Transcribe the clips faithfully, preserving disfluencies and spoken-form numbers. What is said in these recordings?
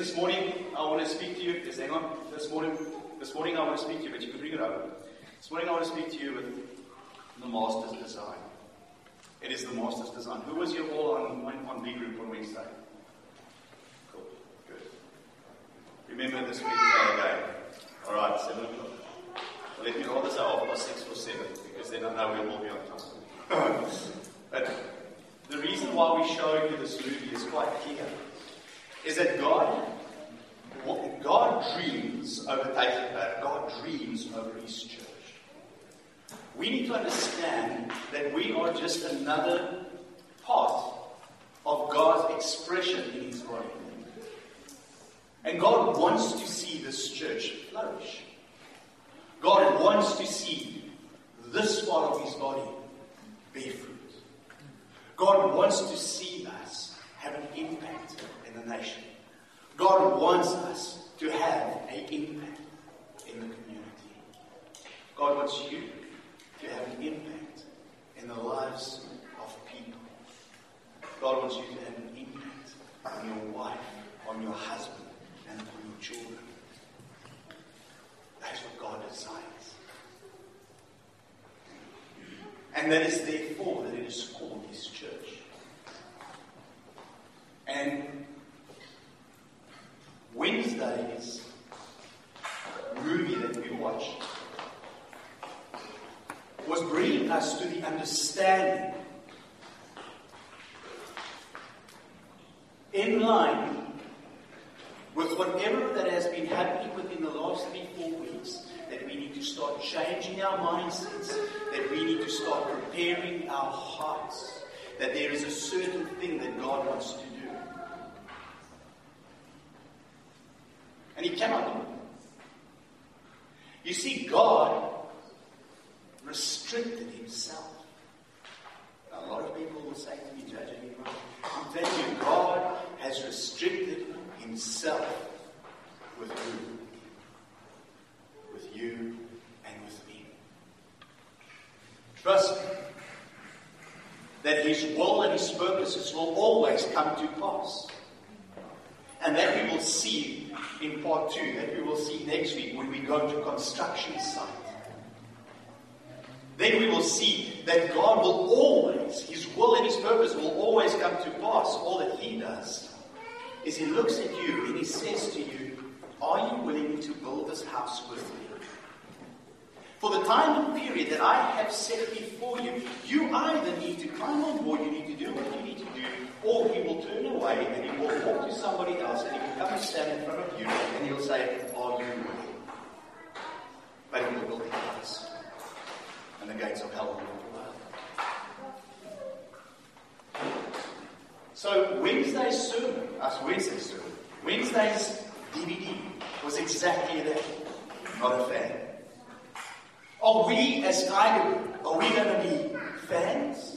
this morning I want to speak to you. Just hang on. This morning, this morning I want to speak to you, but you can bring it up. This morning I want to speak to you with the Master's Design. It is the Master's Design. Who was here all on, on, on B Group on Wednesday? Cool. Good. Remember this week again. All right, seven o'clock. Well, let me rather say half past six or seven, because then I know we will be on time. But the reason why we show you this movie is quite clear. Is that God, God dreams over taking back. God dreams over His church. We need to understand that we are just another part of God's expression in His body. And God wants to see this church flourish. God wants to see this part of His body bear fruit. God wants to see us have an impact in the nation. God wants us to have an impact in the community. God wants you to have an impact in the lives of people. God wants you to have an impact on your wife, on your husband, and on your children. That's what God desires. And that is therefore that it is called His church. And Wednesday's movie that we watched was bringing us to the understanding, in line with whatever that has been happening within the last three, four weeks, that we need to start changing our mindsets, that we need to start preparing our hearts, that there is a certain thing that God wants to do. And He cannot do it. You see, God restricted Himself. Now, a lot of people will say to me, Judge, I'm telling you, God has restricted Himself with you. With you and with me. Trust me that His will and His purposes will always come to pass. And that we will see in part two, that we will see next week when we go to construction site. Then we will see that God will always, His will and His purpose will always come to pass. All that He does is He looks at you and He says to you, are you willing to build this house with me? For the time and period that I have set before you, you either need to come on board, you need to do what you need to do, or He will turn away and He will walk to somebody else and He will come and stand in front of you and He'll say, are you willing? But He will build the house. And the gates of hell will not prevail. So Wednesday's sermon, us Wednesday's sermon, Wednesday's D V D was exactly that. Not a fan. Are we, as Tiger Group, are we going to be fans?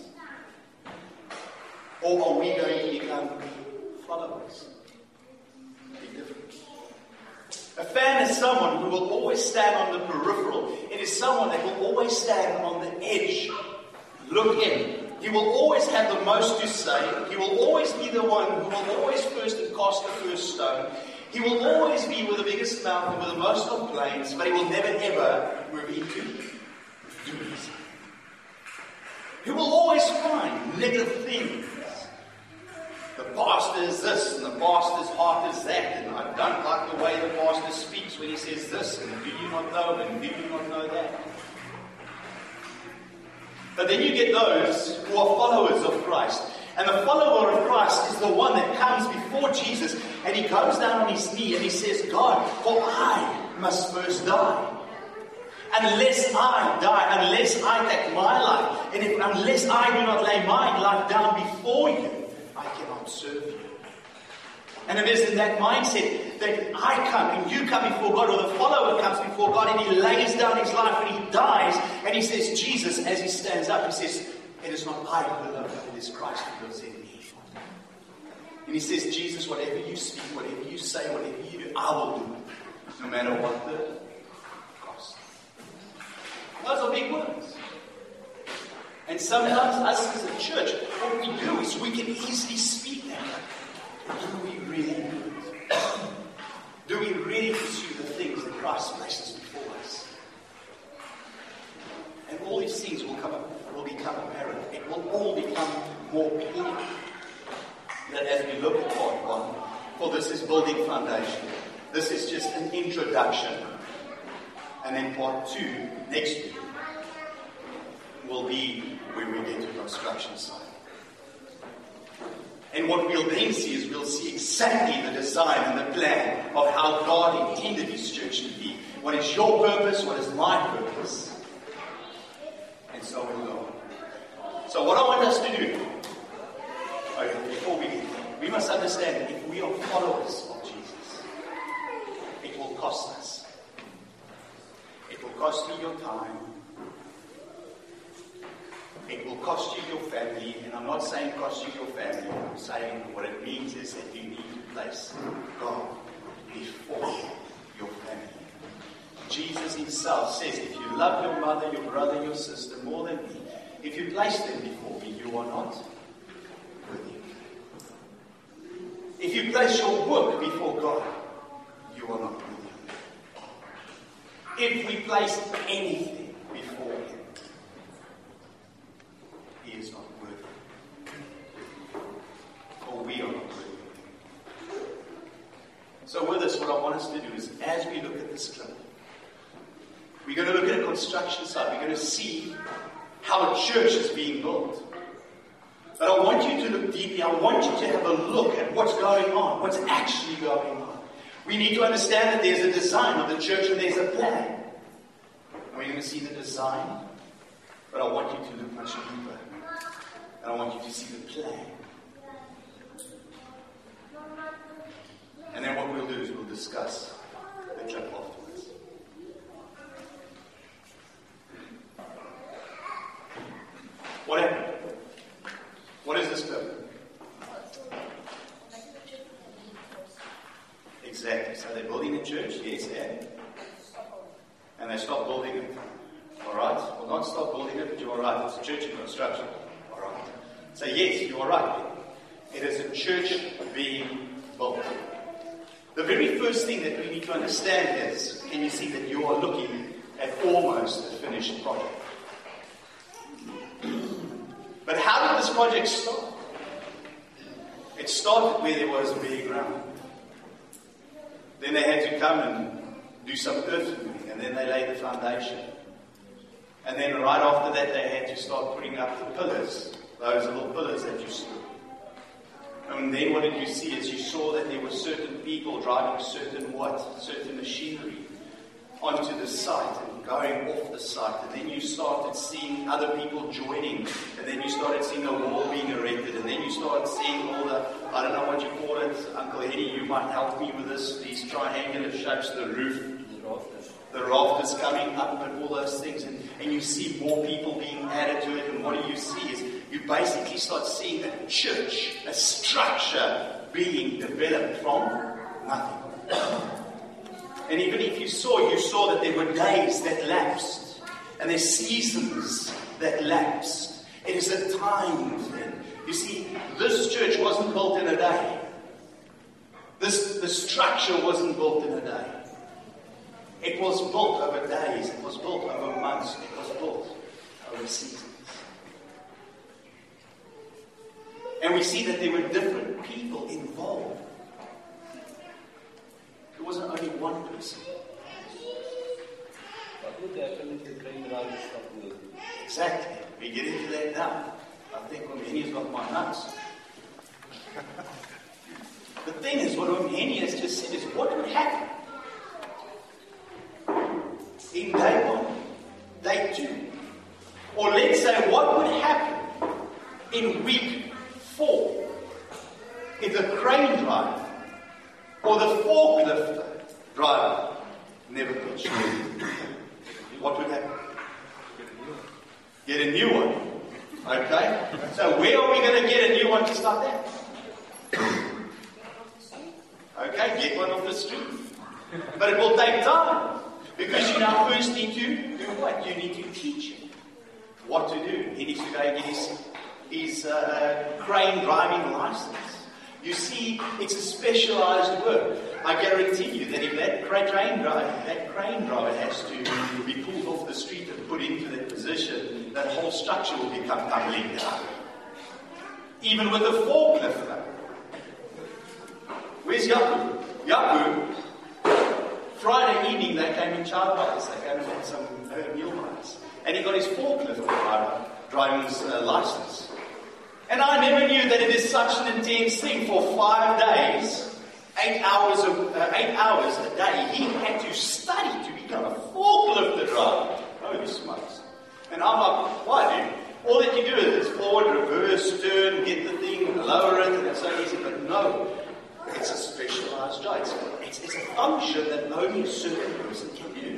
Or are we going to become followers? Big difference. A fan is someone who will always stand on the peripheral. It is someone that will always stand on the edge. Look in. He will always have the most to say. He will always be the one who will always first and cast the first stone. He will always be with the biggest mouth and with the most complaints, but he will never ever move into doers. He will always find negative things. The pastor is this, and the pastor's heart is that, and I don't like the way the pastor speaks when he says this, and do you not know, and do you not know that? But then you get those who are followers of Christ. And the follower of Christ is the one that comes before Jesus and he goes down on his knee and he says, God, for I must first die. Unless I die, unless I take my life, and if, unless I do not lay my life down before you, I cannot serve you. And it is in that mindset that I come and you come before God, or the follower comes before God and he lays down his life and he dies and he says, Jesus, as he stands up, he says, it is not I who live, but it is Christ who lives in me. And he says, Jesus, whatever you speak, whatever you say, whatever you do, I will do it. No matter what the cost. Those are big words. And sometimes us as a church, what we do is we can easily speak that. But do we really do it? therefore clear that as we look at part one, for this is building foundation. This is just an introduction. And then part two, next week, will be where we get to construction site. And what we'll then see is we'll see exactly the design and the plan of how God intended His church to be. What is your purpose? What is my purpose? And so we'll go on. So what I want us to do, okay, before we get there, we must understand that if we are followers of Jesus, it will cost us. It will cost you your time. It will cost you your family, and I'm not saying cost you your family. I'm saying what it means is that you need to place God before your family. Jesus Himself says, if you love your mother, your brother, your sister more than me, if you place them before me, you are not with me. If you place your work before God, you are not with Him. If we place anything before Him, He is not worthy. Or we are not worthy. So with this, what I want us to do is, as we look at this clip, we're going to look at a construction site. We're going to see how a church is being built. But I want you to look deeply. I want you to have a look at what's going on, what's actually going on. We need to understand that there's a design of the church and there's a plan. And we're going to see the design, but I want you to look much deeper. And I want you to see the plan. And then what we'll do is we'll discuss the clip afterwards. What happened? What is this clip? Exactly. So they're building a church, yes, and? And they stop building it. Alright? Well, not stop building it, but you're right. It's a church in construction. Alright. So yes, you are right. It is a church being built. The very first thing that we need to understand is, can you see that you are looking at almost a finished project? But how did this project start? It started where there was bare ground. Then they had to come and do some earth moving, and then they laid the foundation. And then right after that they had to start putting up the pillars, those little pillars that you saw. And then what did you see is you saw that there were certain people driving certain what? Certain machinery onto the site and going off the site. And then you started seeing other people joining. And then you started seeing a wall being erected. And then you started seeing all the, I don't know what you call it, Uncle Eddie, you might help me with this, these triangular shapes, the roof. The rafters coming up and all those things, and, and you see more people being added to it, and what do you see is you basically start seeing a church, a structure being developed from nothing. And even if you saw, you saw that there were days that lapsed, and there's seasons that lapsed. It is a time thing. You see, this church wasn't built in a day. This, the structure wasn't built in a day. It was built over days, it was built over months, it was built over seasons. And we see that there were different people involved. It wasn't only one person. What would happen if the train driver stopped working? Exactly. We get into that now. I think Omheni's got my nuts. The thing is, what Omheni has just said is, what would happen in day one, day two, or let's say what would happen in week four if the crane driver or the forklift driver never pitched? What would happen? Get a new one. Okay? So where are we going to get a new one to start that? Okay, get one off the street. But it will take time. Because you now first need to do what? You need to teach him what to do. He needs to go and get his, his uh, crane driving license. You see, it's a specialized work. I guarantee you that if that crane driver, that crane driver has to be pulled off the street and put into that position, that whole structure will become tumbling down. even with a forklift. Where's Yaku? Yaku, Friday evening they came in childbirths. They came and had some uh, meal bites. And he got his forklift driver, driving his uh, license. And I never knew that it is such an intense thing. For five days, eight hours, of, uh, eight hours a day, he had to study to become a forklift driver. Holy smokes. And I'm like, why, dude? All that you do is forward, reverse, turn, get the thing, lower it, and it's so easy. But no, it's a specialized job. It's, it's, it's a function that only a certain person can do.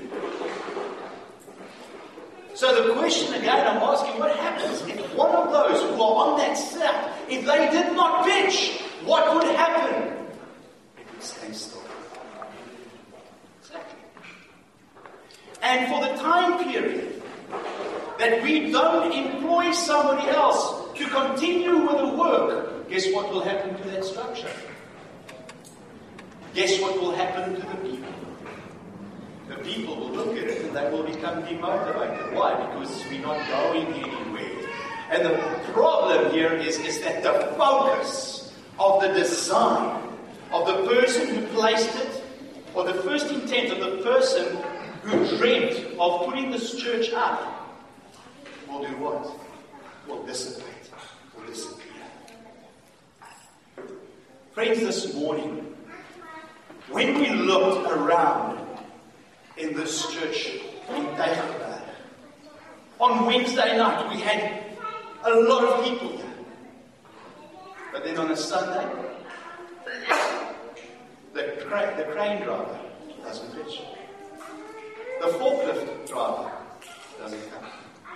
So the question again I'm asking, what happens if one of those who are on that set, if they did not pitch, what would happen? It would stand still. Exactly. And for the time period that we don't employ somebody else to continue with the work, guess what will happen to that structure? Guess what will happen to the people? The people will look at it and they will become demotivated. Why? Because we're not going anywhere. And the problem here is, is that the focus of the design of the person who placed it, or the first intent of the person who dreamt of putting this church up, will do what? Will dissipate, will disappear. Friends, this morning, when we looked around in this church in Tygerberg, on Wednesday night we had a lot of people here. But then on a Sunday, the, cra- the crane driver doesn't pitch. The forklift driver doesn't come.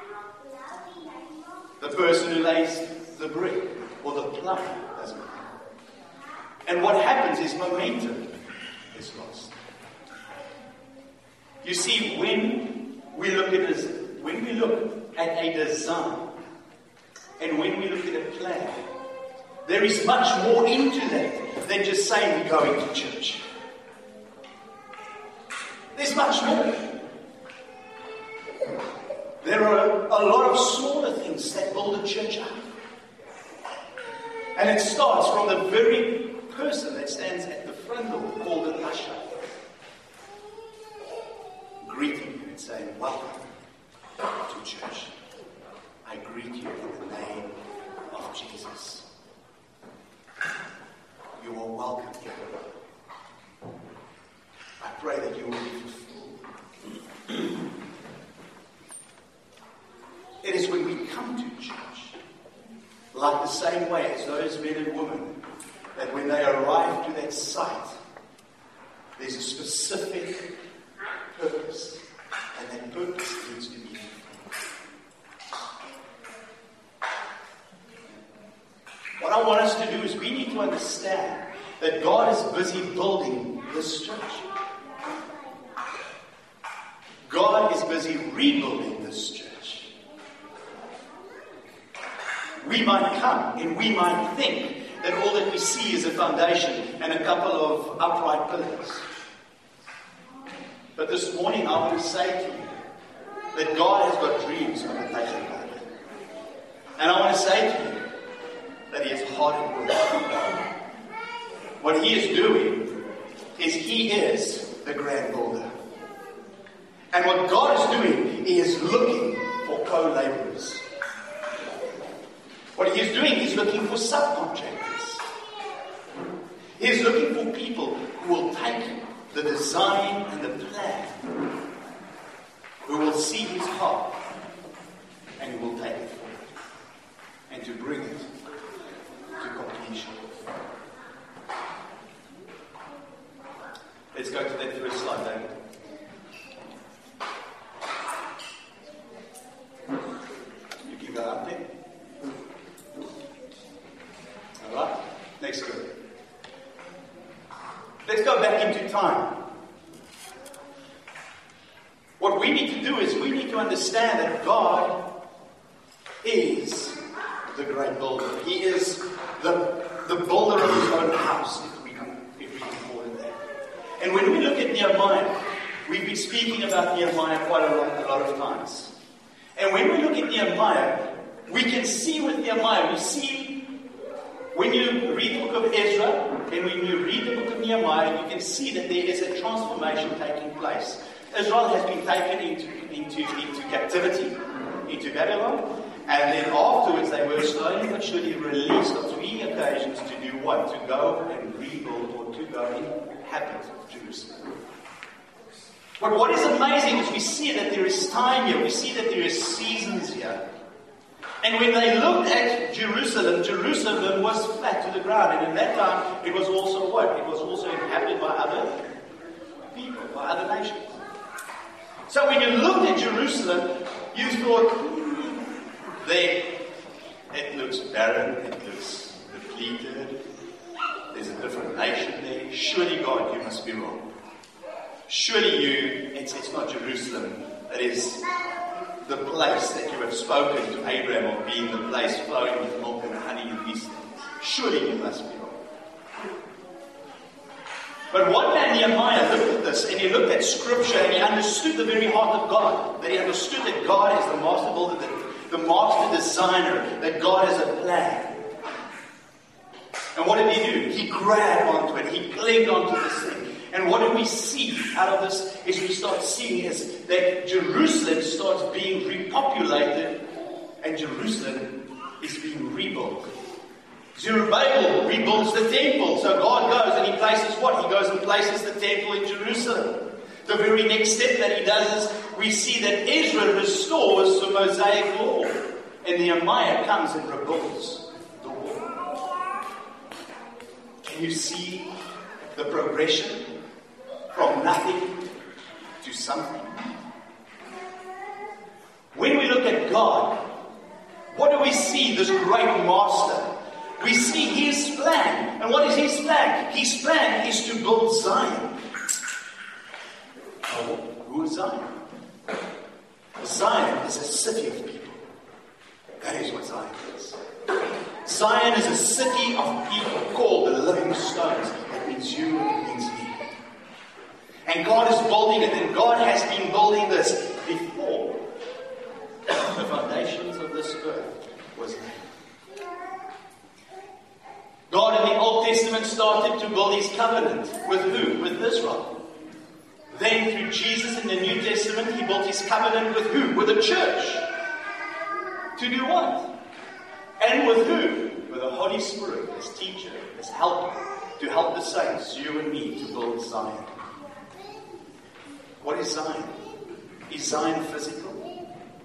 The person who lays the brick or the plumber doesn't come. And what happens is momentum is lost. You see, when we look at this, when we look at a design, and when we look at a plan, there is much more into that than just saying we're going to church. There's much more. There are a lot of smaller things that build a church up. And it starts from the very person that stands at the front door, called an usher, greeting you and saying, welcome to church. I greet you in the name of Jesus. You are welcome here. I pray that you will be fulfilled. It is when we come to church, like the same way as those men and women, that when they arrive to that site, there's a specific purpose, and that purpose needs to be fulfilled. What I want us to do is we need to understand that God is busy building this church. God is busy rebuilding this church. We might come and we might think that all that we see is a foundation and a couple of upright pillars. But this morning I want to say to you that God has got dreams for the nation. And I want to say to you that He is hard at work. What He is doing is He is the grand builder. And what God is doing, He is looking for co-laborers. What He is doing, He's looking for subcontractors. He is looking for people who will take the design and the plan, who will see His heart, and who will take it forward, and to bring it to completion. Let's go to that first slide, David. You can go up there. Alright, next go. Let's go back into time. What we need to do is we need to understand that God is the great builder. He is the, the builder of His own house, if we, can, if we can call it that. And when we look at Nehemiah, we've been speaking about Nehemiah quite a lot, a lot of times. And when we look at Nehemiah, we can see with Nehemiah, we see When you read the book of Ezra, and when you read the book of Nehemiah, you can see that there is a transformation taking place. Israel has been taken into, into, into captivity, into Babylon, and then afterwards they were slowly but surely released on three occasions to do what? To go and rebuild, or to go and inhabit Jerusalem. But what is amazing is we see that there is time here, we see that there is seasons here. And when they looked at Jerusalem, Jerusalem was flat to the ground. And in that time, it was also what? It was also inhabited by other people, by other nations. So when you looked at Jerusalem, you thought, hmm, there, it looks barren, it looks depleted, there's a different nation there. Surely, God, you must be wrong. Surely you, it's, it's not Jerusalem, it is the place that you have spoken to Abraham of being the place flowing with milk and honey and these things. Surely you must be wrong. But one man, Nehemiah, looked at this and he looked at Scripture and he understood the very heart of God. That he understood that God is the master builder, the, the master designer, that God has a plan. And what did he do? He grabbed onto it. He clinged onto this thing. And what do we see out of this is we start seeing is that Jerusalem starts being repopulated and Jerusalem is being rebuilt. Zerubbabel rebuilds the temple. So God goes and he places what? He goes and places the temple in Jerusalem. The very next step that he does is we see that Ezra restores the Mosaic law. And Nehemiah comes and rebuilds the wall. Can you see the progression? From nothing to something. When we look at God, what do we see? This great master. We see his plan. And what is his plan? His plan is to build Zion. Oh, who is Zion? Zion is a city of people. That is what Zion is. Zion is a city of people called the living stones. That means you, it means me. And God is building it, and God has been building this before the foundations of this earth was laid. God in the Old Testament started to build his covenant. With who? With Israel. Then through Jesus in the New Testament, he built his covenant with who? With the church. To do what? And with who? With the Holy Spirit, as teacher, as helper, to help the saints, you and me, to build Zion. What is Zion? Is Zion physical?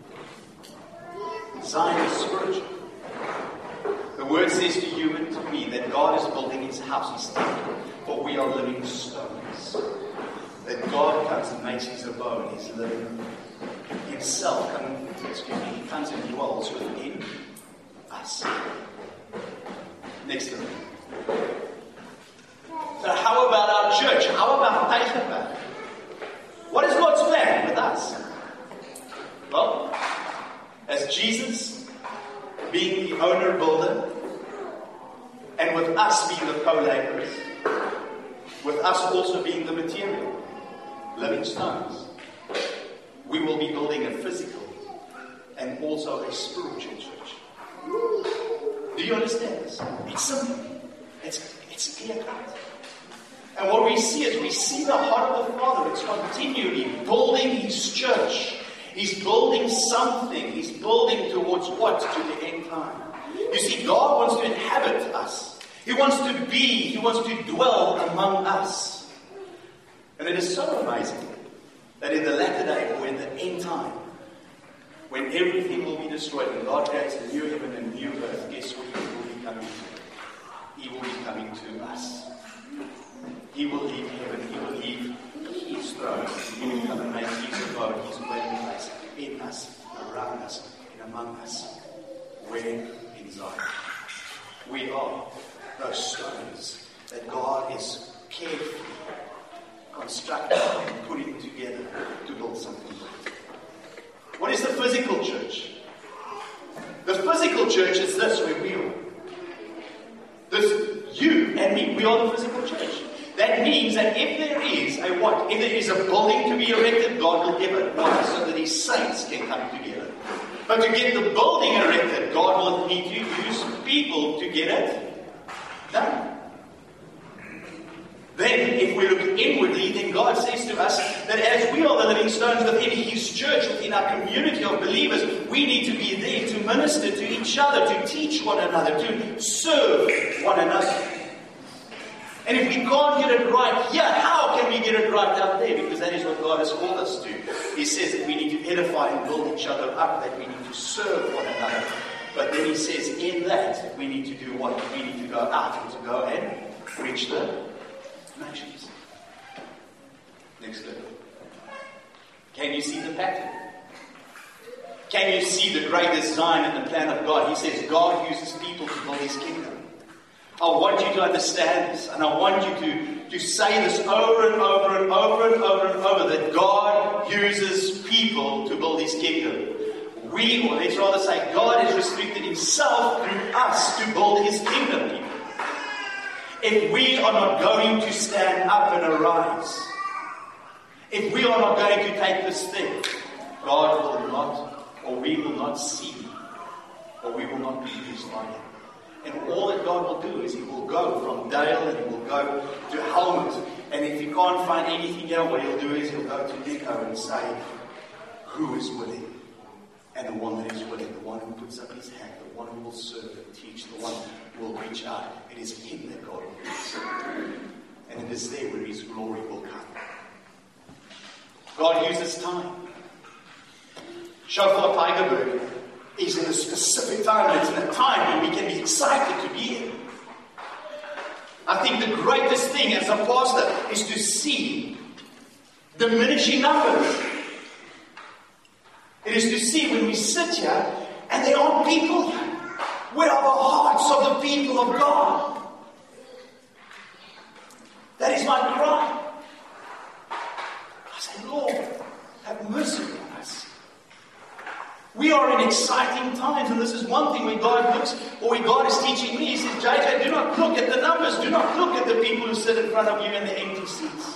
Zion is spiritual. The word says to you and to me that God is building his house, his temple, for we are living stones. That God comes and makes his abode, his living himself, come, excuse me, he comes and dwells within us. Next one. So how about our church? How about Tygerberg? What is God's plan with us? Well, as Jesus being the owner builder, and with us being the co-laborers, with us also being the material, living stones, we will be building a physical and also a spiritual church. Do you understand this? It's simple. It's, it's clear cut. And what we see is we see the heart of the Father. It's continually building his church. He's building something. He's building towards what? To the end time. You see, God wants to inhabit us. He wants to be, he wants to dwell among us. And it is so amazing that in the latter day, or in the end time, when everything will be destroyed and God creates a new heaven and a new earth, guess what he will be coming to? He will be coming to us. He will leave heaven, he will leave his throne, he will come and make his abode, his dwelling place in us, around us, and among us. Where? In Zion. We are those stones that God is carefully constructing and putting together to build something great. What is the physical church? The physical church is this, where we are. This, you and me, we are the physical church. That means that if there is a what? If there is a building to be erected, God will give it. Why? So that his saints can come together. But to get the building erected, God will need to use people to get it Done. Then, if we look inwardly, then God says to us that as we are the living stones within His church, within our community of believers, we need to be there to minister to each other, to teach one another, to serve one another. And if we can't get it right here, how can we get it right out there? Because that is what God has called us to. He says that we need to edify and build each other up, that we need to serve one another. But then He says in that, we need to do what? We need to go out and to go and reach the nations. Next level. Can you see the pattern? Can you see the great design and the plan of God? He says God uses people to build His kingdom. I want you to understand this, and I want you to, to say this over and over and over and over and over, that God uses people to build His kingdom. We, or let's rather say, God has restricted Himself through us to build His kingdom, people. If we are not going to stand up and arise, if we are not going to take this step, God will not, or we will not see, or we will not be used by Him. And all that God will do is He will go from Dale and He will go to Helmut. And if He can't find anything here, what He'll do is He'll go to Nico and say, who is willing? And the one that is willing, the one who puts up his hand, the one who will serve and teach, the one who will reach out. It is Him that God will use. And it is there where His glory will come. God uses time. Shofar Tygerberg is in a specific time, and it's in a time when we can be excited to be here. I think the greatest thing as a pastor is to see diminishing numbers. It is to see when we sit here and there aren't people here. Where are the hearts of the people of God? That is my cry. I say, Lord, have mercy on us. We are in exciting times, and this is one thing when God looks, or when God is teaching me, He says, J J, do not look at the numbers, do not look at the people who sit in front of you in the empty seats.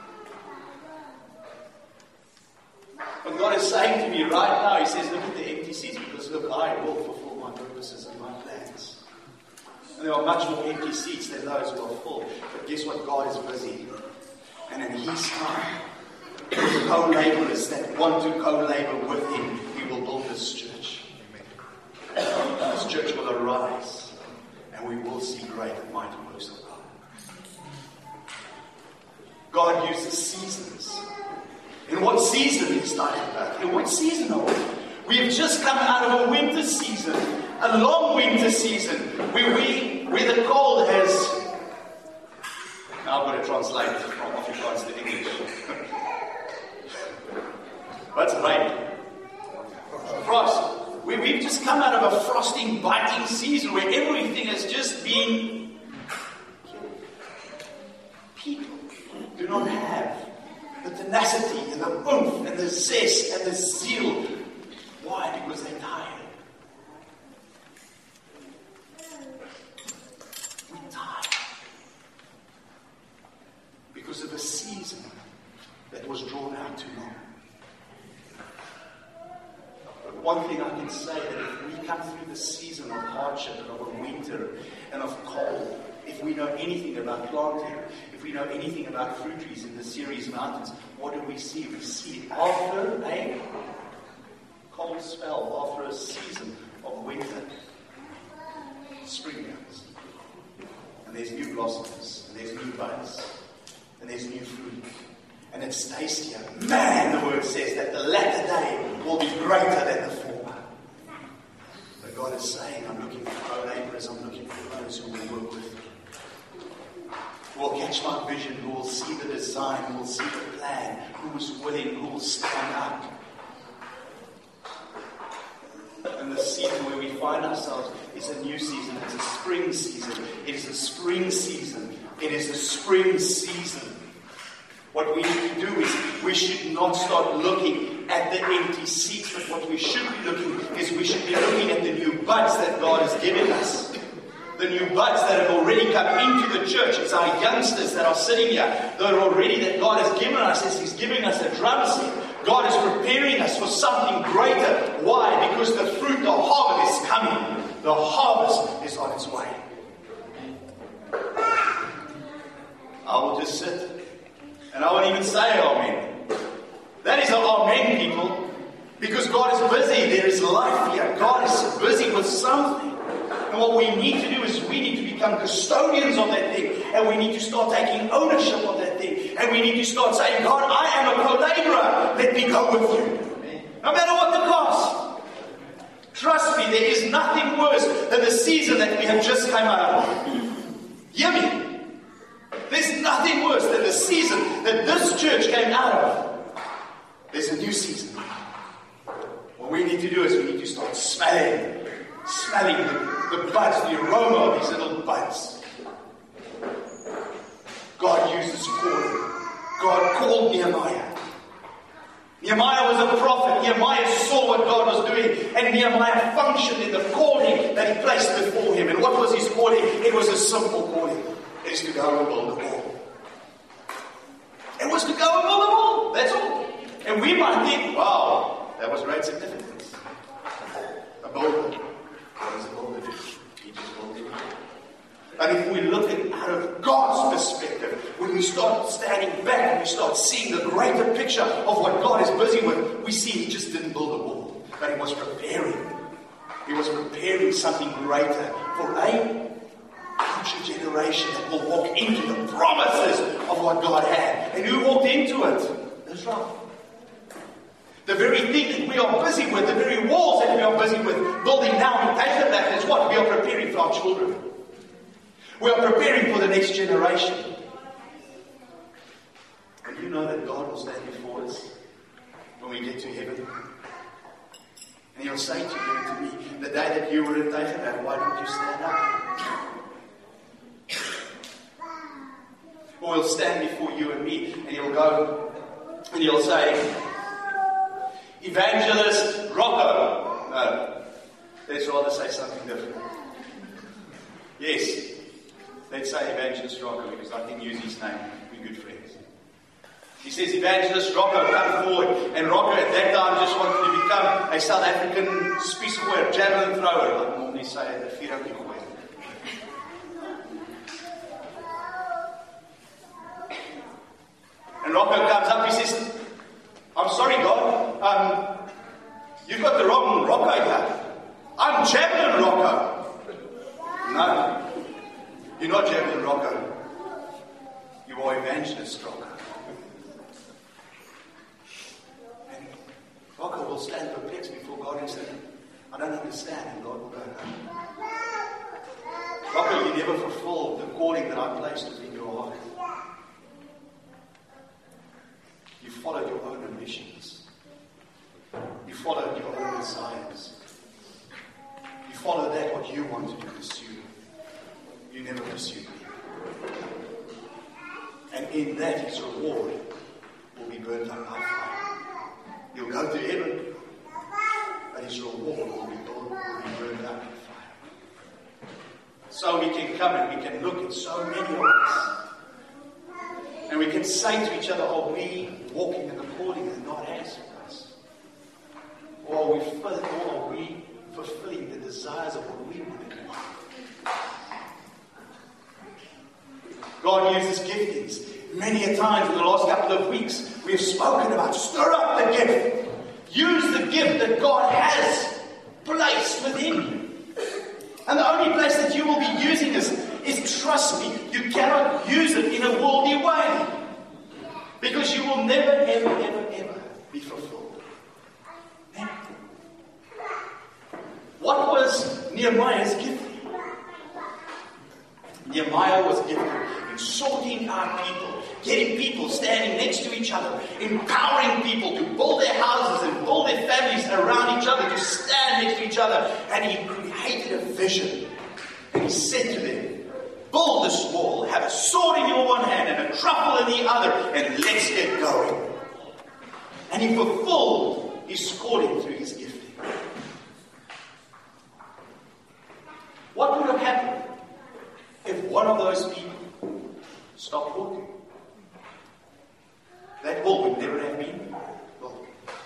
But God is saying to me right now, He says, look at the empty seats, because look, I will fulfill my purposes and my plans. And there are much more empty seats than those who are full. But guess what? God is busy. And in His time, with co-laborers that want to co-labor with Him, He will build this church. This church will arise, and we will see great and mighty works of God. God uses seasons. In what season is talking about? In what season are we? We have just come out of a winter season, a long winter season, where we, where the cold has. Now I've got to translate from Afrikaans to English. What's rain? Frost. We, we've just come out of a frosting, biting season where everything has just been killed. People do not have the tenacity and the oomph and the zest and the zeal. Why? Because they're tired. We're tired. Because of a season that was drawn out too long. But one thing I can say, that if we come through the season of hardship and of a winter and of cold, if we know anything about planting, if we know anything about fruit trees in the Ceres Mountains, what do we see? We see after a cold spell, after a season of winter, spring comes. And there's new blossoms, and there's new buds, and there's new fruit. And it's tastier. Man, the word says that the latter day will be greater than the former. But God is saying, I'm looking for co-laborers, I'm looking for those who will work with me. Who will catch my vision, who will see the design, who will see the plan, who is willing, who will stand up. And the season where we find ourselves is a new season. It's a spring season. It is a spring season. It is a spring season. What we need to do is we should not start looking at the empty seats, but what we should be looking is we should be looking at the new buds that God has given us. The new buds that have already come into the church. It's our youngsters that are sitting here. That are already, that God has given us, as He's giving us a drum set. God is preparing us for something greater. Why? Because the fruit, the harvest is coming. The harvest is on its way. just sit. And I won't even say amen. That is an amen, people. Because God is busy. There is life here. God is busy with something. And what we need to do is we need to become custodians of that thing. And we need to start taking ownership of that thing. And we need to start saying, God, I am a co-laborer. Let me go with you. No matter what the cost. Trust me, there is nothing worse than the season that we have just come out of. Hear me. There's nothing worse than the season that this church came out of. There's a new season. What we need to do is we need to start smelling, smelling the, the buds, the aroma of these little buds. God used this calling. God called Nehemiah. Nehemiah was a prophet. Nehemiah saw what God was doing, and Nehemiah functioned in the calling that he placed before him. And what was his calling? It was a simple calling. It is to go and build the wall. It was to go and build the wall. That's all. And we might think, wow, that was great significance. A builder. What does a builder do? He just built it. But if we look at it out of God's perspective, when we start standing back and we start seeing the greater picture of what God is busy with, we see he just didn't build a wall, but he was preparing. He was preparing something greater for a future generation that will walk into the promises of what God had. And who walked into it? Israel. The very thing that we are busy with, the very walls that we are busy with, building now in Tafelberg is what? We are preparing for our children. We are preparing for the next generation. And you know that God will stand before us when we get to heaven. And he'll say to you and to me, the day that you were in Tafelberg, why didn't you stand up? Or he'll stand before you and me and he'll go and he'll say, Evangelist Rocco. No, let's rather say something different. Yes, let's say Evangelist Rocco, because I can use his name. We're good friends. He says, Evangelist Rocco, come forward. And Rocco at that time just wanted to become a South African spiesgoer, javelin thrower. I normally say the Firo Kikoe. And Rocco comes up, he says, I'm sorry, God, um, you've got the wrong Rocco here. I'm Javelin Rocco. No, you're not Javelin Rocco. You are Evangelist Rocco. And Rocco will stand perplexed before God and say, I don't understand, and God will go, no. Rocco, you never fulfilled the calling that I placed within your heart. You followed your own ambitions. You followed your own desires. You followed that what you wanted to pursue. You never pursued me. And in that his reward will be burnt up by fire. You'll go to heaven, but his reward will be, will be burned up in fire. So we can come and we can look at so many of us. And we can say to each other, are we walking in the calling that God has for us? Or are we, or are we fulfilling the desires of what we want to do? God uses giftings. Many a time in the last couple of weeks, we have spoken about stir up the gift. Use the gift that God has placed within you. And the only place that you will be using this is, trust me, you cannot use it in a worldly way. Because you will never, ever, ever, ever be fulfilled. Never. What was Nehemiah's gift? Nehemiah was gifted in sorting out people, getting people standing next to each other, empowering people to build their houses and build their families around each other, to stand next to each other. And he created a vision. And he said to them, build this wall, have a sword in your one hand and a truffle in the other, and let's get going. And he fulfilled his calling through his gifting. What would have happened if one of those people stopped working? That wall would never have been built.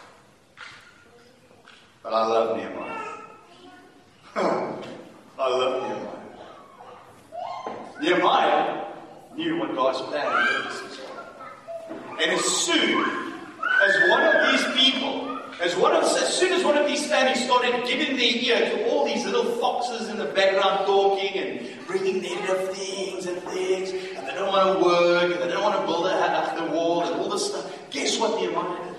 But I love Nehemiah. I love Nehemiah. Nehemiah knew what God's plan and purposes were. And as soon as one of these people, as one of, as soon as one of these families started giving their ear to all these little foxes in the background talking and bringing negative things and things, and they don't want to work, and they don't want to build a hut after the wall and all this stuff, guess what Nehemiah did?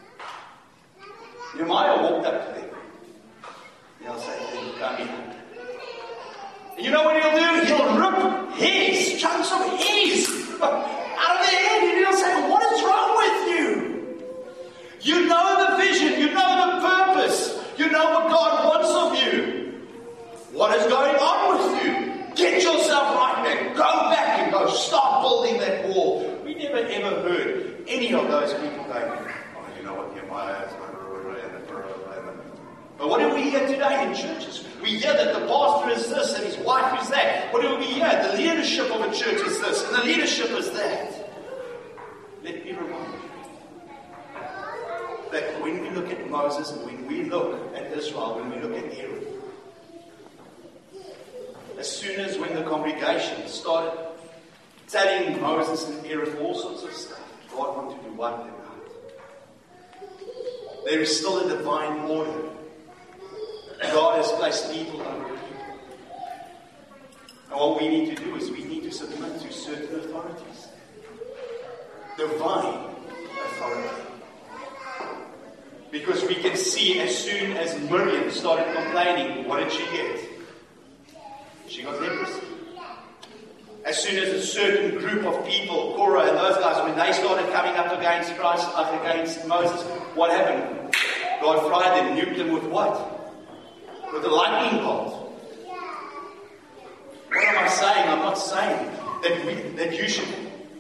Nehemiah walked up to them. And he'll say to them, come here. And you know what he'll do? He'll rip hairs, chunks of hairs out of their head, and he'll say, what is wrong with you? You know the vision, you know the purpose, you know what God wants of you. What is going on with you? Get yourself right back, go back and go start building that wall. We never ever heard any of those people going, oh, you know what, Nehemiah is. But what do we hear today in churches? We hear that the pastor is this and his wife is that. What do we hear? The leadership of a church is this and the leadership is that. Let me remind you that when we look at Moses and when we look at Israel, when we look at Aaron, as soon as when the congregation started telling Moses and Aaron all sorts of stuff, God wanted to wipe them out. There is still a divine order. God has placed people over people. And what we need to do is we need to submit to certain authorities. Divine authority. Because we can see as soon as Miriam started complaining, what did she get? She got leprosy. As soon as a certain group of people, Korah and those guys, when they started coming up against Christ, up against Moses, what happened? God fried them, nuked them with what? With a lightning bolt. What am I saying? I'm not saying that we, that you should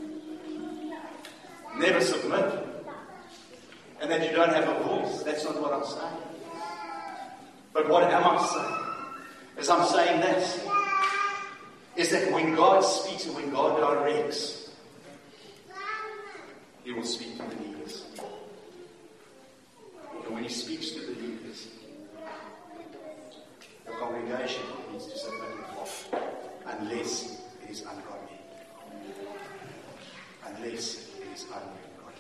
never submit and that you don't have a voice. That's not what I'm saying. But what am I saying? Is I'm saying this, is that when God speaks and when God directs, He will speak to the leaders. And when He speaks to the leaders, the congregation needs to submit and follow, unless it is ungodly. Unless it is ungodly.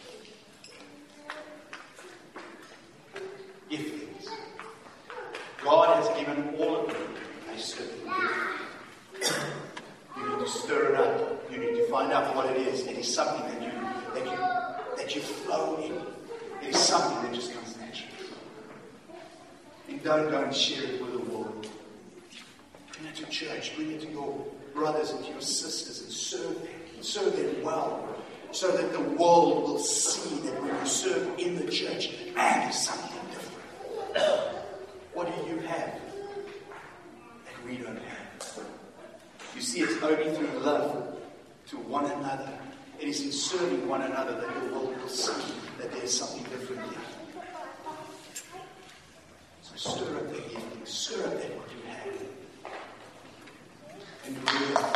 If it is. God has given all of you a certain gift. You need to stir it up. You need to find out what it is. It is something that you that you that you flow in. It is something that just comes naturally. And don't go and share it with the world. Bring it to church. Bring it to your brothers and to your sisters and serve them. Serve them well. So that the world will see that when you serve in the church, man, there's something different. What do you have that we don't have? You see, it's only through love to one another. It is in serving one another that the world will see that there's something different here. So stir up the gifting, stir up that what you have. And really,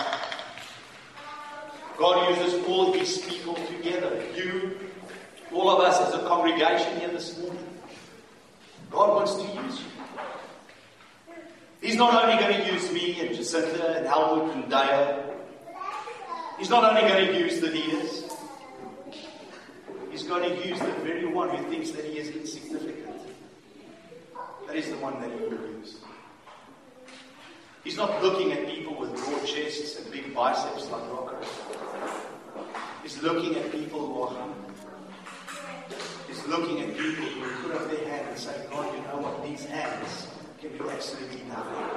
God uses all these people together. You, all of us as a congregation here this morning. God wants to use you. He's not only going to use me and Jacinta and Helmut and Dale. He's not only going to use the leaders. He's going to use the very one who thinks that he is insignificant. That is the one that he will use. He's not looking at people with broad chests and big biceps like rockers. He's looking at people who are hungry. He's looking at people who put up their hand and say, God, you know what? These hands can do absolutely nothing.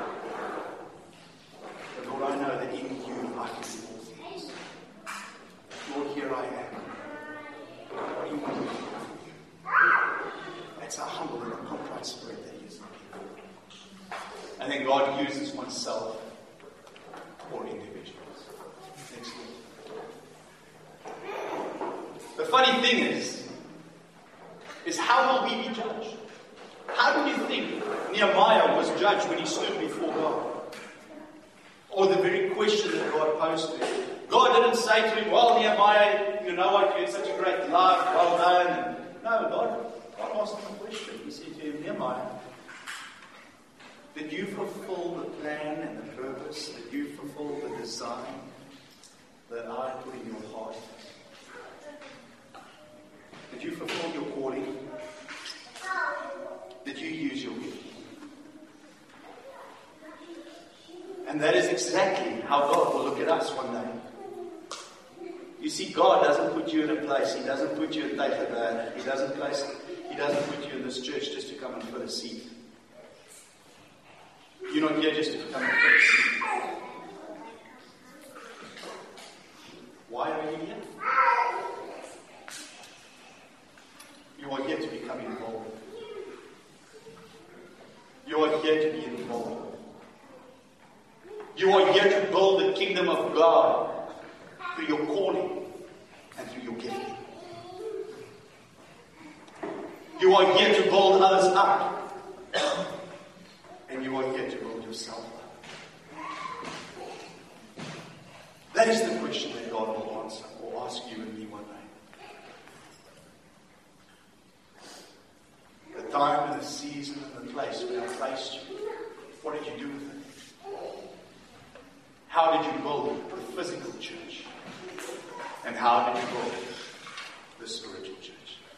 But Lord, I know that in you I can do all things. Lord, here I am. What do you want me to do for you? That's a humble and a contrite spirit that he is looking for. And then God uses oneself or individuals. Next week. The funny thing is, is how will we be judged? How do you think Nehemiah was judged when he stood before God? Or the very question that God posed to him. God didn't say to him, well, Nehemiah, you know what, you had such a great life, well done. And no, God, God asked him a question. He said to him, Nehemiah, did you fulfill the plan and the purpose? Did you fulfill the design that I exactly how God will look at us one day. You see, God doesn't put you in a place. He doesn't put you in Tygerberg. He doesn't place. He doesn't put you in this church just to come and fill a seat. You're not here just to come and fill a seat. Why are you here? You are here to become involved. You are here to be involved. You are here to build the kingdom of God through your calling and through your gifting. You are here to build others up. And you are here to build yourself up. That is the question that God will answer or ask you and me one day. The time and the season and the place where I placed you. What did you do with it? How did you build the physical church? And how did you build the spiritual church?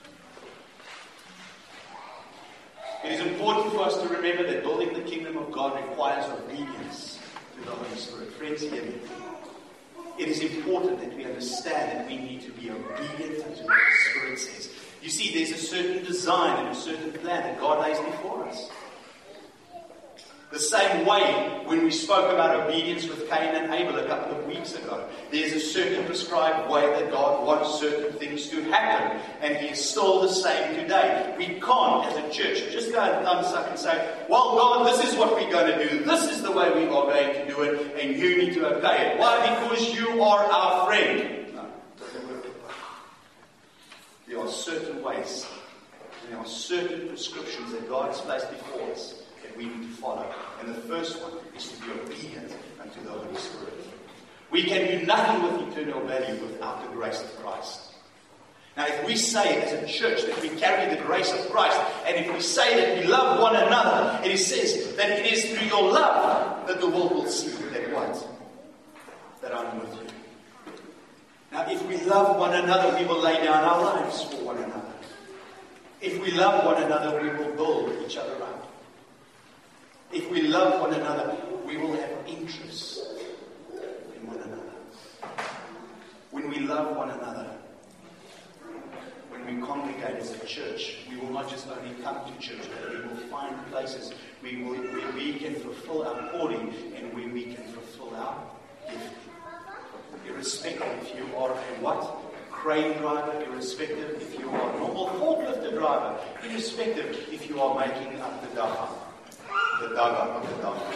It is important for us to remember that building the kingdom of God requires obedience to the Holy Spirit. Friends, hear me. It is important that we understand that we need to be obedient to what the Spirit says. You see, there's a certain design and a certain plan that God lays before us. The same way when we spoke about obedience with Cain and Abel a couple of weeks ago, there's a certain prescribed way that God wants certain things to happen, and He is still the same today. We can't, as a church, just go and thumbs up and say, well, God, this is what we're going to do. This is the way we are going to do it, and you need to obey it. Why? Because you are our friend. No, doesn't work. There are certain ways, there are certain prescriptions that God has placed before us that we need to follow. And the first one is to be obedient unto the Holy Spirit. We can do nothing with eternal value without the grace of Christ. Now, if we say as a church that we carry the grace of Christ, and if we say that we love one another, and it says that it is through your love that the world will see that what? That I'm with you. Now, if we love one another, we will lay down our lives for one another. If we love one another, we will build each other up. If we love one another, we will have interest in one another. When we love one another, when we congregate as a church, we will not just only come to church, but we will find places where we, where we can fulfill our calling and where we can fulfill our gift. Irrespective if you are a what? Crane driver, irrespective if you are a normal forklift driver, irrespective if you are making up the dagga. The dagga of the dagga.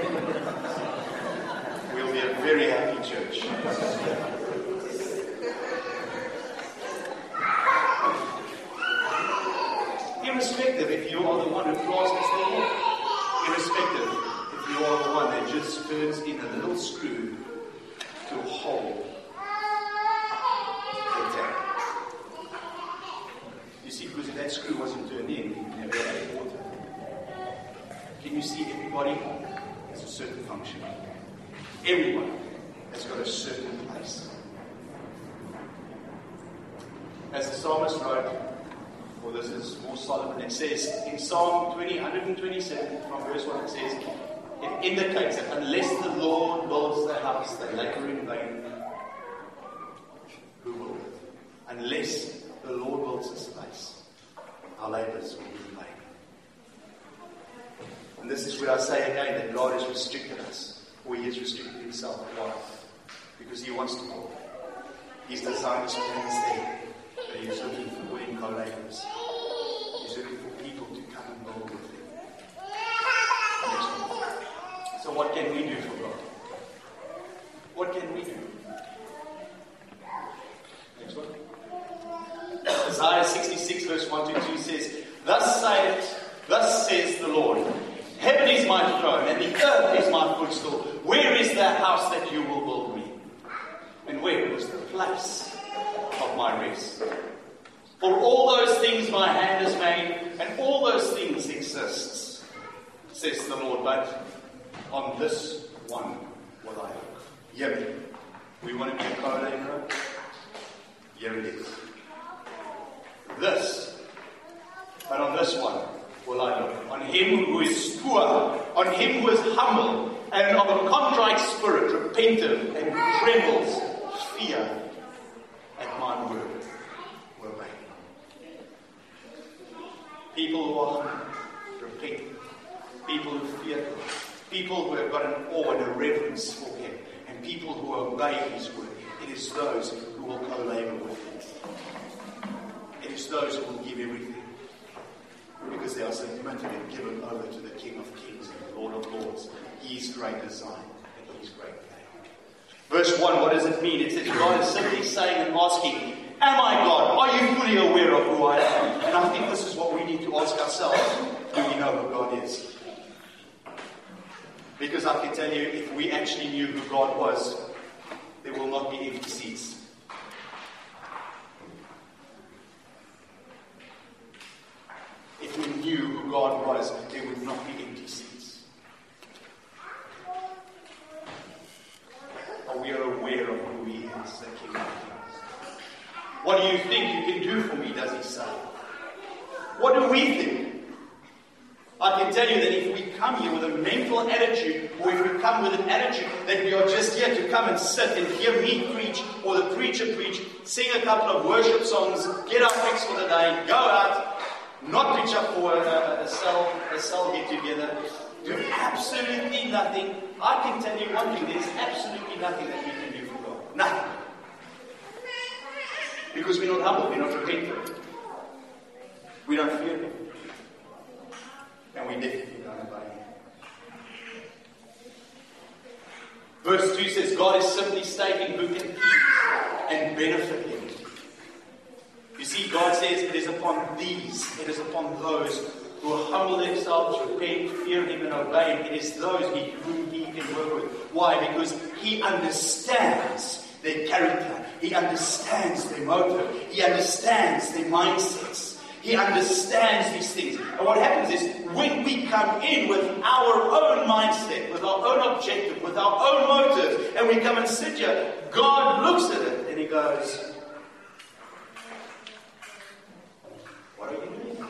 We'll be a very happy church. Irrespective if you are the one who plasters the wall. Irrespective if you are the one that just turns in a little screw to hold the tap. You see, because if that screw wasn't turned in, you would never have any water. Can you see everybody has a certain function? Everyone has got a certain place. As the psalmist wrote, well, this is more Solomon, it says in Psalm twenty, one twenty-seven, from verse one, it says, it indicates that unless the Lord builds the house, they labor in vain. Who will? Unless the Lord builds this place, our labors will be in vain. And this is where I say again that God has restricted us, or He has restricted Himself. Why? Because He wants to build. His design is plans there, but He is looking for willing co-laborers. He's looking for people to come and build with Him. So what can we do for God? What can we do? Next one. Isaiah sixty-six verse one to two says, Thus saith, thus says the Lord, Heaven is my throne, and the earth is my footstool. Where is the house that you will build me? And where is the place of my rest? For all those things my hand has made, and all those things exist, says the Lord, but on this one will I look. Hear me. We want to be a co-laborer? Here it is. This, but on this one will I look. On him who is poor, on him who is humble, and of a contrite spirit, repentant, and who trembles, fear at my word, will obey. People who are humble, repentant, people who fear God, people who have got an awe and a reverence for him, and people who obey his word. It is those who will co-labor with him. It is those who will give everything, because they are submitted and given over to the King of Kings and the Lord of Lords. His great design and his great plan. Verse one, what does it mean? It says God is simply saying and asking, am I God? Are you fully aware of who I am? And I think this is what we need to ask ourselves. Do we know who God is? Because I can tell you, if we actually knew who God was, there will not be empty seats. If we knew who God was, there would not be empty seats. But we are aware of who he is, the King of Kings. What do you think you can do for me, does he say? What do we think? I can tell you that if we come here with a mental attitude, or if we come with an attitude that we are just here to come and sit and hear me preach, or the preacher preach, sing a couple of worship songs, get our fix for the day, go out, not preach up for a, a, a cell, a cell get together, do absolutely nothing. I can tell you one thing, there's absolutely nothing that we can do for God. Nothing. Because we're not humble, we're not repentant. We don't fear him. And we definitely don't obey him. Verse two says, God is simply stating who can eat and benefit him. You see, God says it is upon these, it is upon those who humble themselves, repent, fear him and obey him. It is those he, whom he can work with. Why? Because he understands their character. He understands their motive. He understands their mindsets. He understands these things. And what happens is, when we come in with our own mindset, with our own objective, with our own motive, and we come and sit here, God looks at it and he goes, what are you doing?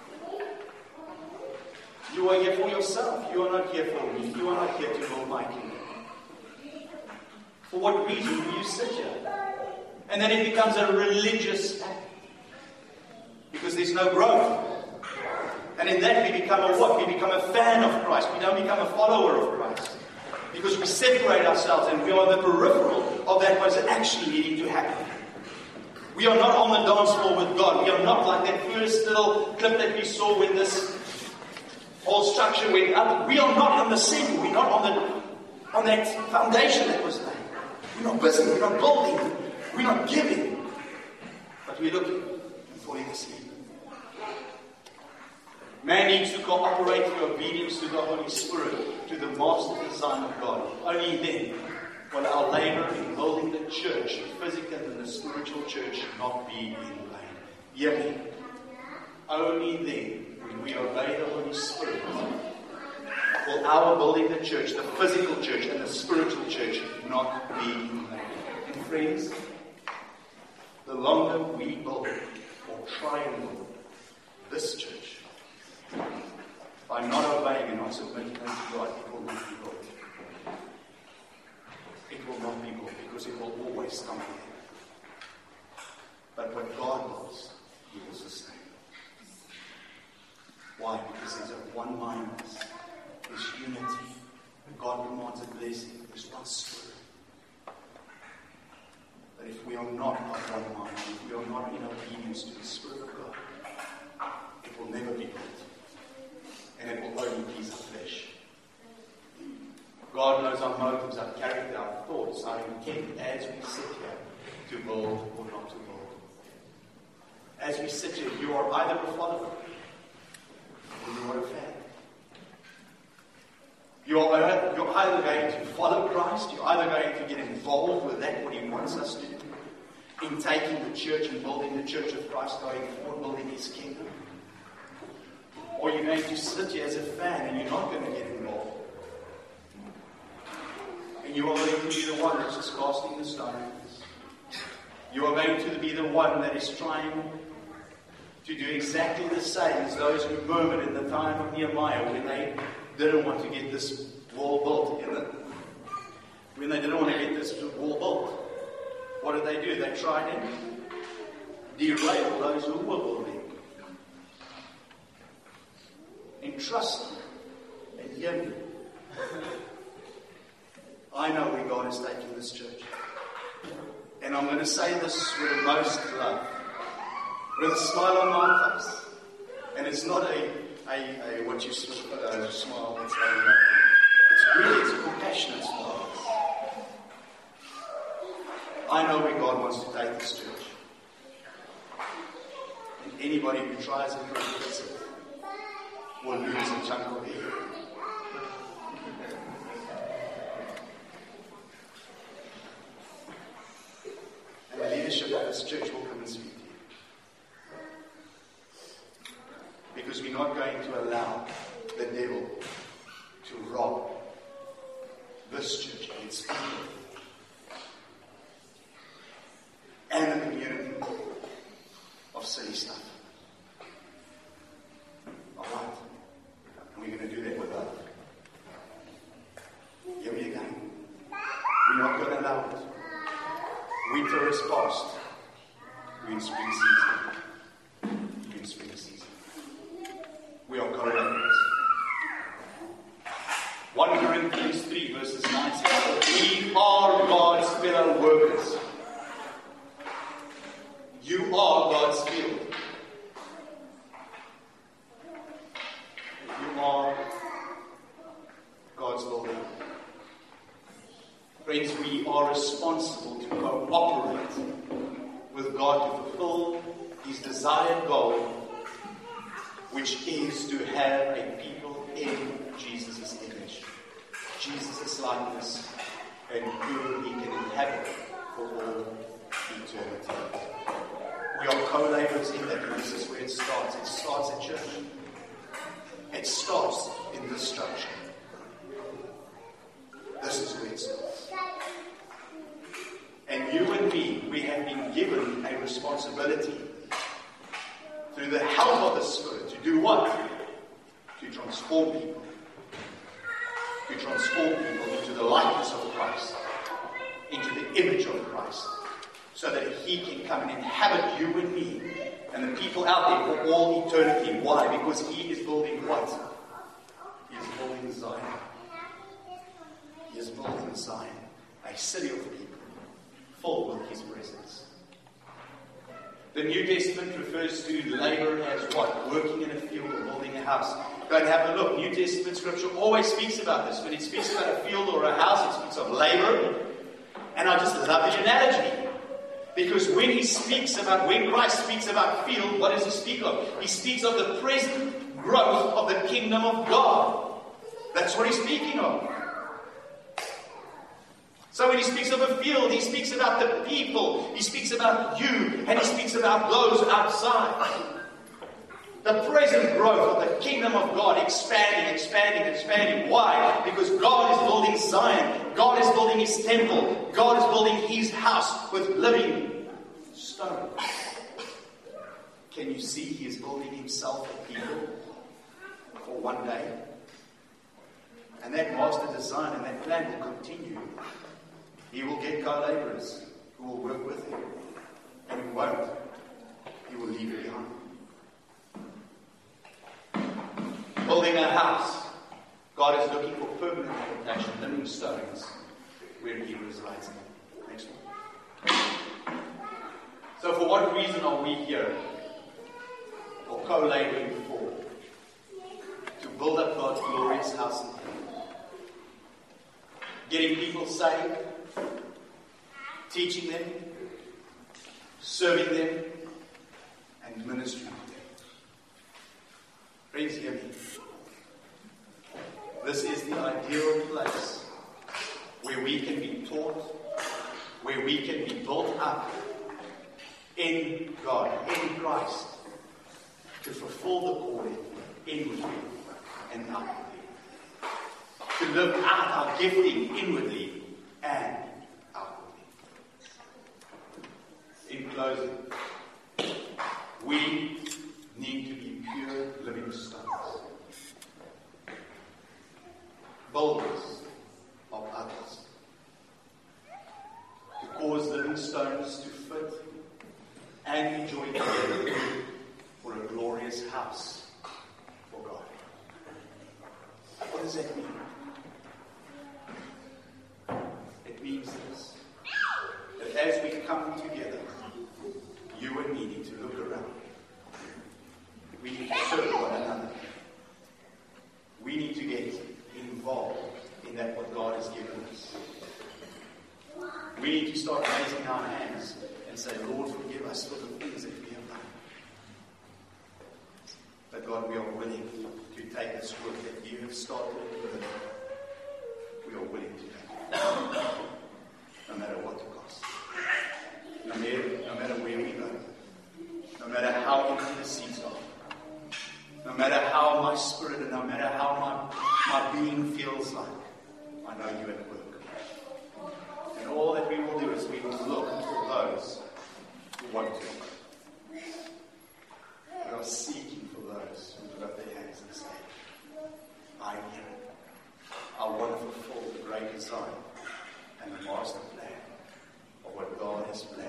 You are here for yourself. You are not here for me. You are not here to build my kingdom. For what reason do you sit here? And then it becomes a religious act. Because there's no growth. And in that we become a what? We become a fan of Christ. We don't become a follower of Christ. Because we separate ourselves and we are the peripheral of that what is actually needing to happen. We are not on the dance floor with God. We are not like that first little clip that we saw when this whole structure went up. We are not on the center. We're not on the on that foundation that was laid. We're not busy. We're not building. We're not giving. But we're looking and falling asleep. Man needs to cooperate through obedience to the Holy Spirit, to the master design of God. Only then will our labor in building the church, the physical and the spiritual church, not be in vain. Hear me. Only then, when we obey the Holy Spirit, will our building the church, the physical church and the spiritual church, not be in vain. And friends, the longer we build or try and build this church, by not obeying and not submitting unto God, it will not be built. It will not be built because it will always come here. But what God loves, He will sustain. Why? Because there's a one mindedness, there's unity. God commands a blessing, there's one spirit. But if we are not of one mind, if we are not in obedience to the Spirit of God, it will never be built. And it will only please our flesh. God knows our motives, our character, our thoughts, our intent as we sit here to build or not to build. As we sit here, you are either a follower or you are a fan. You are either, you're either going to follow Christ, you're either going to get involved with that, what He wants us to do, in taking the church and building the church of Christ, going forward, building His kingdom. Or you're going to sit here as a fan and you're not going to get involved. And you are going to be the one that's just casting the stones. You are going to be the one that is trying to do exactly the same as those who murmured in the time of Nehemiah when they didn't want to get this wall built. In the, when they didn't want to get this wall built, what did they do? They tried and derail those who were building. And trust me and hear me. I know where God is taking this church. And I'm going to say this with the most love, with a smile on my face. And it's not a, a, a what you uh, smile, it's, a, it's really, it's a compassionate smile. I know where God wants to take this church. And anybody who tries and prohibits it will lose a chunk of air. And the leadership of this church will come and speak to you. Because we're not going to allow the devil to rob this church and its people and the community of silly stuff. Alright? And we're going to do that with love. Here we again. We're not going to allow it. Winter is past. We're in spring season. We're in spring season. We are co-laborers. First Corinthians three verses nine says, we are God's fellow workers. You are God's field. You are God's building. Friends, we are responsible to cooperate with God to fulfill His desired goal, which is to have a people in Jesus' image, Jesus' likeness, and whom He can inhabit for all eternity. We are co-laborers in that, and this is where it starts. It starts at church. It starts in this structure. This is where it starts. And you and me, we have been given a responsibility through the help of the Spirit to do what? To transform people. To transform people into the likeness of Christ, into the image of Christ, so that He can come and inhabit you and me and the people out there for all eternity. Why? Because He is building what? He is building Zion. He is building Zion, a city of people full with His presence. The New Testament refers to labor as what? Working in a field or building a house. Go and have a look. New Testament scripture always speaks about this. When it speaks about a field or a house, it speaks of labor. And I just love the analogy. Because when he speaks about, when Christ speaks about field, what does he speak of? He speaks of the present growth of the kingdom of God. That's what he's speaking of. So when he speaks of a field, he speaks about the people, he speaks about you, and he speaks about those outside. The present growth of the kingdom of God, expanding, expanding, expanding. Why? Because God is building Zion. God is building His temple. God is building His house with living stones. Can you see He is building Himself a people for one day? And that master design and that plan will continue. He will get co-laborers who will work with Him. And who won't, He will leave it behind. Building a house. God is looking for permanent habitation, living stones, where He resides. Next one. So for what reason are we here? Or co-laboring for? To build up God's glorious house in heaven. Getting people saved. Teaching them. Serving them. And ministering to them. Friends, hear me. This is the ideal place where we can be taught, where we can be built up in God, in Christ, to fulfill the calling inwardly and outwardly. To live out our gifting inwardly and outwardly. In closing, we builders of others. To cause living stones to fit and be joined together for a glorious house for God. What does that mean? It means this, that as we come together, you and me need to look around. We need to serve one another. We need to get involved in that what God has given us. We need to start raising our hands and say, Lord, forgive us for the things that we have done. But God, we are willing to take this work that you have started with. We are willing to take it. No matter what the cost. No matter, no matter where we go. No matter how empty the seats are. No matter how my spirit and no matter how my, my being feels like, I know you at work. And all that we will do is we will look for those who want to. We are seeking for those who put up their hands and say, I'm here. I want to fulfill the great design and the master plan of what God has planned.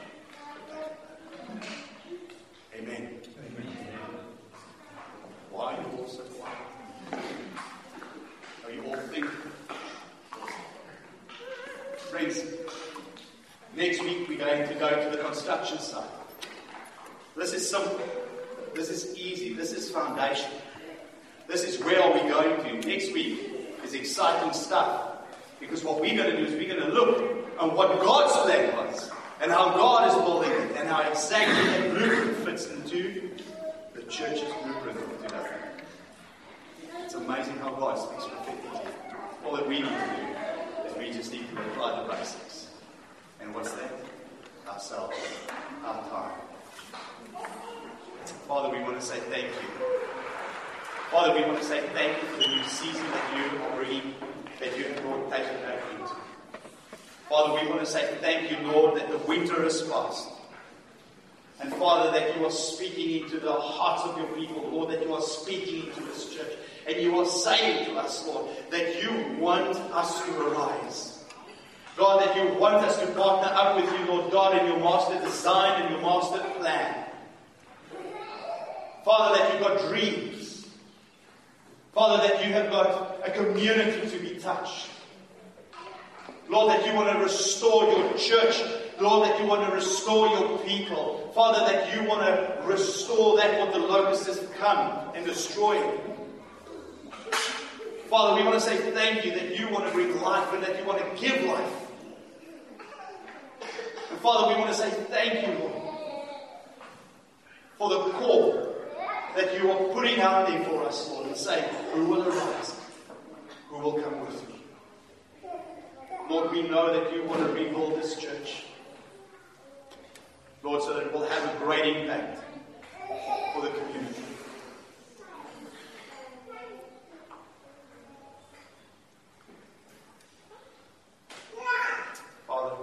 Amen. Amen. Why are you all so quiet? Are you all thinking? Friends, next week we're going to go to the construction site. This is simple. This is easy. This is foundation. This is where are we going to. Next week is exciting stuff. Because what we're going to do is we're going to look at what God's plan was. And how God is building it. And how exactly that blueprint fits into the church's blueprint of today. It's amazing how God speaks prophetically. All that we need to do is we just need to apply the basics. And what's that? Ourselves. Our time. Father, we want to say thank you. Father, we want to say thank you for the new season that you are bringing, that you have brought taken back into. Father, we want to say thank you, Lord, that the winter is past. And Father, that you are speaking into the hearts of your people, Lord, that you are speaking into this church. And you are saying to us, Lord, that you want us to arise. God, that you want us to partner up with you, Lord God, in your master design and your master plan. Father, that you've got dreams. Father, that you have got a community to be touched. Lord, that you want to restore your church. Lord, that you want to restore your people. Father, that you want to restore that what the locusts have come and destroyed. Father, we want to say thank you that you want to bring life and that you want to give life. And Father, we want to say thank you, Lord, for the call that you are putting out there for us, Lord, and say, who will arise? Who will come with me? Lord, we know that you want to rebuild this church. Lord, so that it will have a great impact for the community. Father,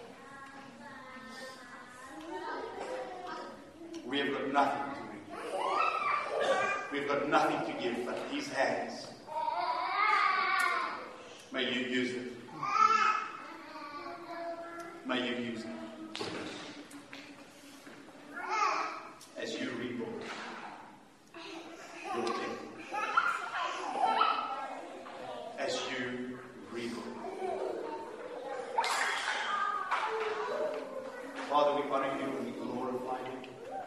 we have got nothing to bring. We've got nothing to give but these hands. May you use them. May you use them. As you rebuild your temple. As you rebuild. Father, we honor you and we glorify you.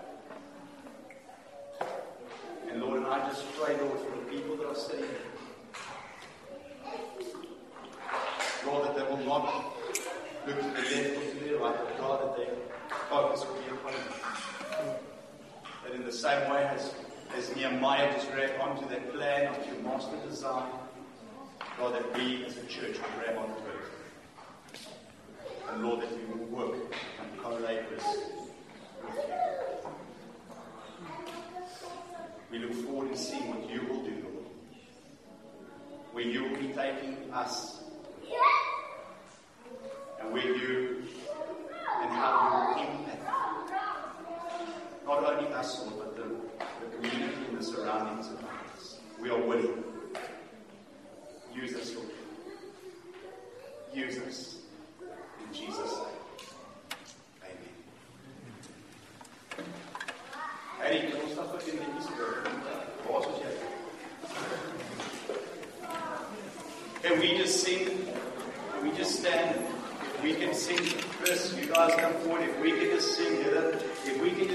And Lord, and I just pray, Lord, for the people that are sitting here. Lord, that they will not look to the left or to the right, but God, that their focus will be upon you. That in the same way as, as Nehemiah just grabbed onto that plan of your master design, God, that we as a church will grab onto it. And Lord, that we will work and co-laborers with you. We look forward to seeing what you will do, Lord. Where you will be taking us. And where you and how you will impact not only us, Lord, but the, the community and the surroundings of us. We are willing. Use us blessings in Jesus' name. Amen. Harry, kan ons stap in die musiek? Waar is jy? Can we just sing? Can we just stand? If we can sing, Chris, you guys come forward. If we can just sing, if we can just